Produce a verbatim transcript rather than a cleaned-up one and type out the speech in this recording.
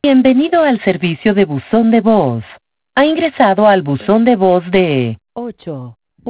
Bienvenido al servicio de buzón de voz. Ha ingresado al buzón de voz de ocho